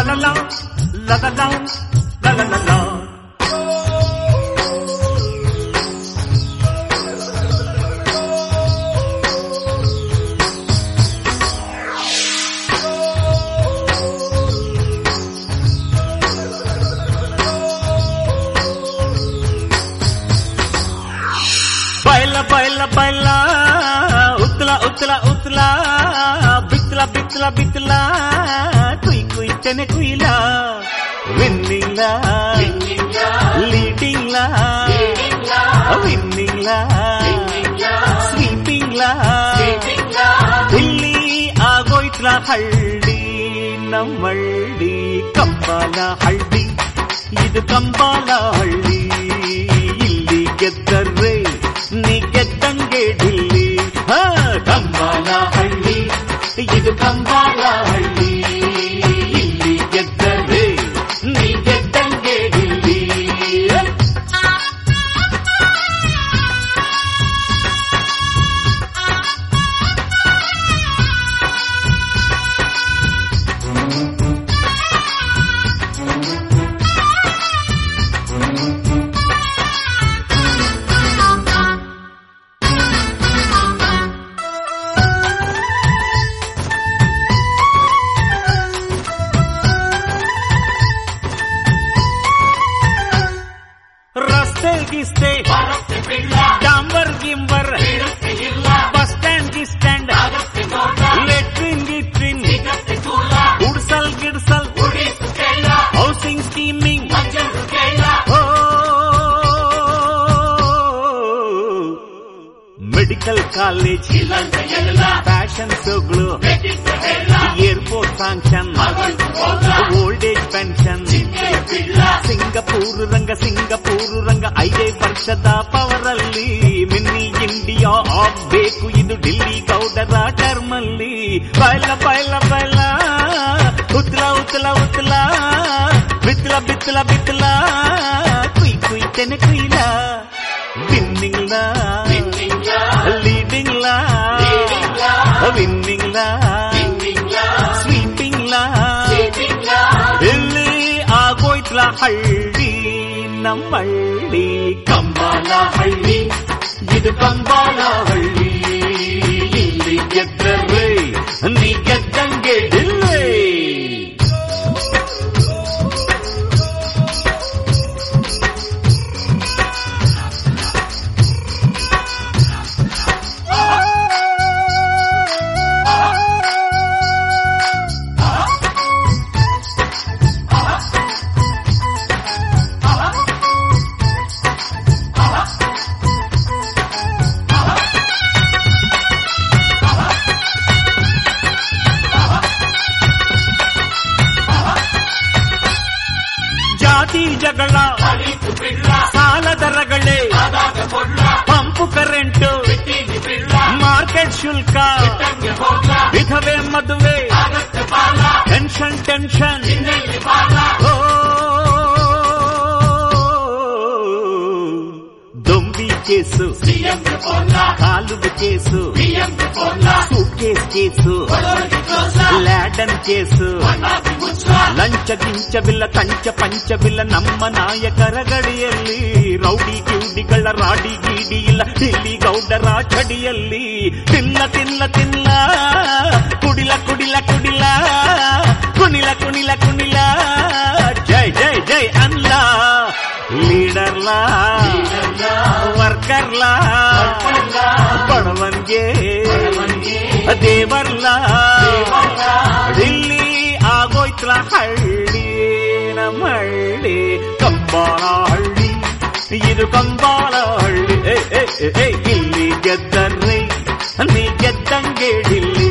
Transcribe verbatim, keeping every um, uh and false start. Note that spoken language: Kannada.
la la la la la la la la la. Baila, baila, baila, utla, utla, utla, bitla, bitla, bitla, kui, kui, tene, kuila, winning la, leading la, winning la, sweeping la, ಇಲ್ಲಿ ಆಗೋಯ್ತ್ಲ ಹಳ್ಳಿ ನಮ್ಮಳ್ಳಿ ಕಂಬಾಲ ಹಳ್ಳಿ ಇದು ಕಂಬಾಲ ಹಳ್ಳಿ ಇಲ್ಲಿ ಗೆದ್ದರೆ ನೀ ಗೆದ್ದಂಗೆ ಢಿಲ್ಲಿ ಕಂಬಾಲ ಹಳ್ಳಿ ಇದು ಕಂಬಾಲ ಹಳ್ಳಿ ಇಲ್ಲಿ ಗೆದ್ದರೆ ನೀ ಗೆದ್ದಂಗೆ ಢಿಲ್ಲಿ. ಗಿಸ್ತೆ ಡಾಂಬರ್ ಗಿಂಬರ್ ಬಸ್ ಸ್ಟ್ಯಾಂಡ್ ಗಿಸ್ಟ್ಯಾಂಡ್ ಲೆಟ್ರಿನ್ ಗಿಟ್ರಿನ್ ಗುಡ್ಸಲ್ ಗಿಡ್ಸಲ್ housing scheming medical college fashion ಶೋಗಳು airport function old age pension Singapore ರಂಗ ಸಿಂಗಪೂರ್ ರಂಗ ಐದೇ ವರ್ಷದ ಪವರಲ್ಲಿ ಮಿನಿ ಇಂಡಿಯಾ ಆಗ್ಬೇಕು ಇದು ఢిల్లీ ಗೌಡರ ಟರ್ಮಲ್ಲಿ. ಬೈಲ ಬೈಲ ಬೈಲ ಉತ್ಲ ಉತ್ಲ ಉತ್ಲ ಬಿತ್ಲ ಬಿತ್ಲ ಬಿತ್ಲ ಕುಯ್ ಕುಯ್ ತೆನೆ ಕುಯ್ಲ ವಿನ್ನಿಂಗ್ ಲಾ ಲೀಡಿಂಗ್ ಲಾ ವಿನ್ನಿಂಗ್ ಲಾ ಸ್ವೀಪಿಂಗ್ ಲಾ ಇಲ್ಲಿ ಆಗೋಯ್ತ್ಲ ಹಳ್ಳಿ ನಮ್ಮಳ್ಳಿ ಕಂಬಾಲ ಹಳ್ಳಿ ಇದು ಕಂಬಾಲ ಹಳ್ಳಿ ಇಲ್ಲಿ ಗೆದ್ದರೆ ನೀ ಗೆದ್ದಂಗೆ ಢಿಲ್ಲಿ. ಜಾತಿ ಜಗಳ ಸಾಲ ದರಗಳೇ ಪಂಪು ಕರೆಂಟು ಮಾರ್ಕೆಟ್ ಶುಲ್ಕ ವಿಧವೆ ಮದುವೆ ಟೆನ್ಷನ್ ಟೆನ್ಷನ್ ದೊಂಬಿ ಕೇಸು ಕಾಲುಬ case suitcase case Laden case ಲಂಚ ಗಿಂಚವಿಲ್ಲ ಕಂಚ ಪಂಚವಿಲ್ಲ ನಮ್ಮ ನಾಯಕರ ಗಡಿಯಲ್ಲಿ ರೌಡಿ ಗಿೌಡಿಗಳ ರಾಡಿ ಗೀಡಿ ಇಲ್ಲ ఢిల్లీ ಗೌಡರ ಚಡಿಯಲ್ಲಿ ತಿನ್ನ ತಿನ್ನ ತಿನ್ನ ಕುಡಿಲ ಕುಡಿಲ ಕುಡಿಲ ಕುಣಿಲ ಕುಣಿಲ ಕುಣಿಲ ಜೈ ಜೈ ಜೈ ಅಲ್ಲ ಲೀಡರ್ಲಾ ವರ್ಕರ್ಲಾ ಬಡವನ್ಗೆ ದೇವರ್ಲಾ ఢిల్లీ ಆಗೋಯ್ತ್ಲ ಹಳ್ಳಿ ನಮ್ಮಳ್ಳಿ ಕಂಬಾಲ ಹಳ್ಳಿ ಇದು ಕಂಬಾಲ ಹಳ್ಳಿ ಇಲ್ಲಿ ಗೆದ್ದರೆ ನೀ ಗೆದ್ದಂಗೆ ఢిల్లీ.